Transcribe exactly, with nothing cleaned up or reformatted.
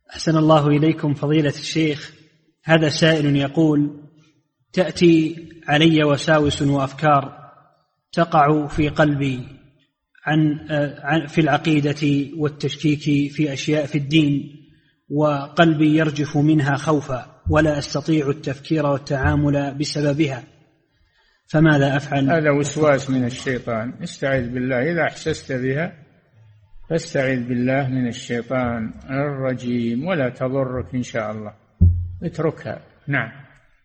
أحسن الله إليكم فضيلة الشيخ. هذا سائل يقول: تأتي علي وساوس وأفكار تقع في قلبي عن في العقيدة والتشكيك في أشياء في الدين، وقلبي يرجف منها خوفا، ولا أستطيع التفكير والتعامل بسببها، فماذا أفعل؟ هذا وسواس من الشيطان، استعذ بالله. إذا أحسست بها فاستعذ بالله من الشيطان الرجيم، ولا تضرك إن شاء الله، اتركها. نعم.